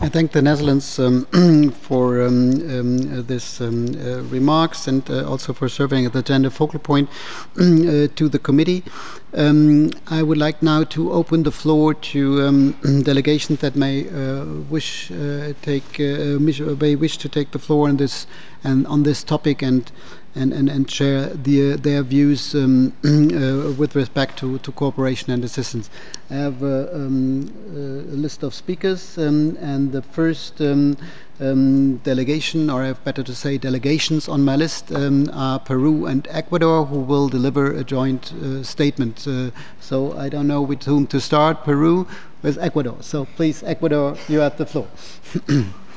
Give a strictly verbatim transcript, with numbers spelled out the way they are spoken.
I thank the Netherlands um, for um, um, uh, this um, uh, remarks and uh, also for serving as the gender focal point uh, to the committee. Um, I would like now to open the floor to um, delegations that may uh, wish uh, take uh, may wish to take the floor on this and on this topic and and, and, and share the, their views um, uh, with respect to, to cooperation and assistance. I have uh, um, a list of speakers, um, and the first um, um, delegation, or I have better to say delegations on my list, um, are Peru and Ecuador, who will deliver a joint uh, statement. Uh, so I don't know with whom to start, Peru with Ecuador. So please, Ecuador, you have the floor.